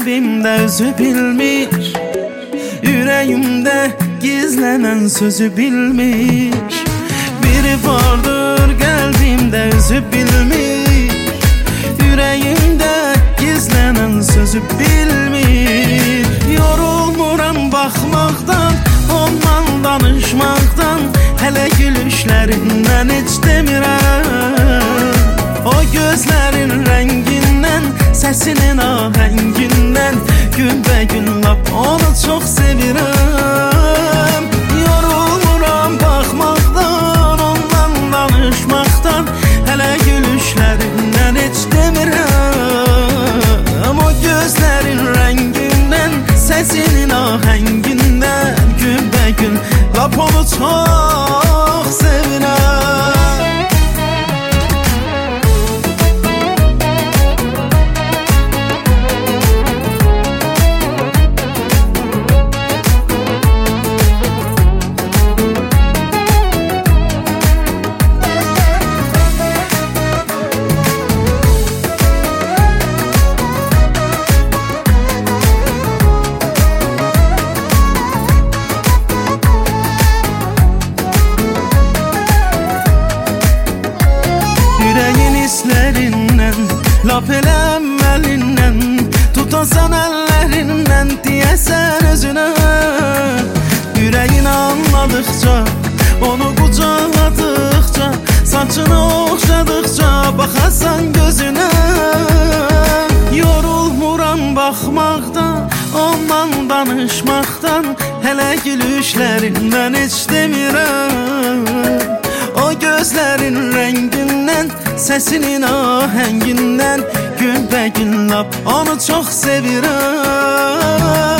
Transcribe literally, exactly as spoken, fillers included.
qəlbimdə özü bilmiş, ürəyimdə gizlənən sözü bilmiş. Biri vardır qəlbimdə özü bilmiş, ürəyimdə gizlənən sözü bilmiş. Yorulmuram baxmaqdan, ondan danışmaqdan, hələ gülüşlərindən heç demirəm. O gözlərin rəngindən, səsinin ahəngindən, günbəgün lap onu çox sevirəm. Yorulmuram baxmaqdan, ondan danışmaqdan, hələ gülüşlərindən heç demirəm. O gözlərin rəngindən, səsinin ahəngindən, günbəgün lap onu çox sevirəm. Hislərindən, lap elə əvvəlindən, tutasan əllərindən, deyəsən özünə. Ürəyin anladıqca, onu qucaqladıqca, saçını oxşadıqca, baxasan gözünə. Yorulmuram baxmaqdan, ondan danışmaqdan, hələ gülüşlərindən heç demirəm. O gözlərin rəngindən, səsinin ahəngindən, günbəgün lap onu çox sevirəm.